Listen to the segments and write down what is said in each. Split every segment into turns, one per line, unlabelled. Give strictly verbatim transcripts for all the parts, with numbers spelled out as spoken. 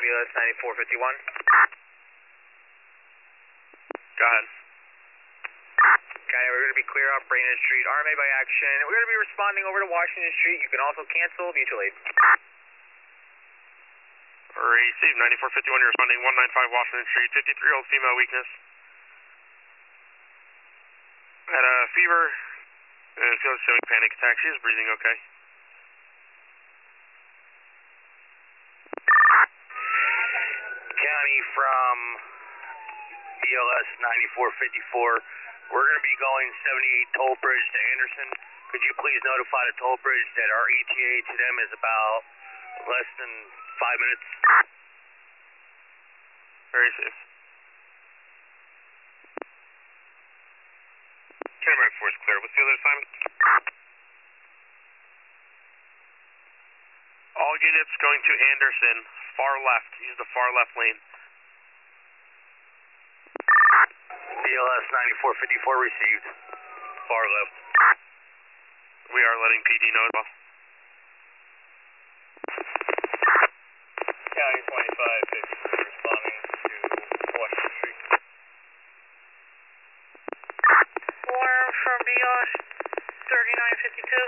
B L S ninety-four fifty-one.
Go ahead.
Okay, we're going to be clear off Brainerd Street, R M A by action. We're going to be responding over to Washington Street. You can also cancel mutual aid.
Receive ninety-four fifty-one, you're responding one ninety-five Washington Street, fifty-three-year-old female weakness. Had a fever and feels showing panic attack. She is breathing okay.
County from B L S ninety-four fifty-four. We're going to be going seventy-eight Toll Bridge to Anderson. Could you please notify the Toll Bridge that our E T A to them is about less than five minutes?
Very safe. Camera force clear. What's the other assignment? All units going to Anderson, far left. Use the far left lane.
B L S ninety-four fifty-four received. Far left.
We are letting P D know as well.
County twenty-five fifty-three responding to Washington Street.
Warm from B L S thirty-nine fifty-two.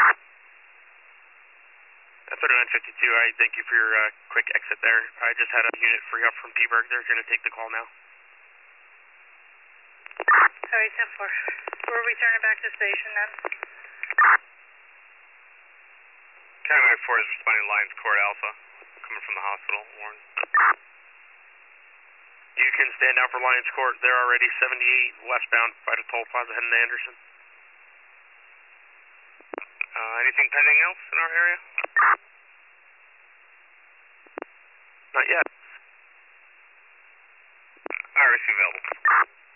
thirty-nine fifty-two, I thank you for your uh, quick exit there. I just had a unit free up from Peaburg. They're going to take the call now.
Sorry, ten four. We're returning back to station then.
County four is responding to Lions Court Alpha, coming from the hospital, Warren. You can stand down for Lions Court. They're already seventy-eight westbound by the toll plaza heading to Anderson. Uh, anything pending else in our area? Not yet. I receive available.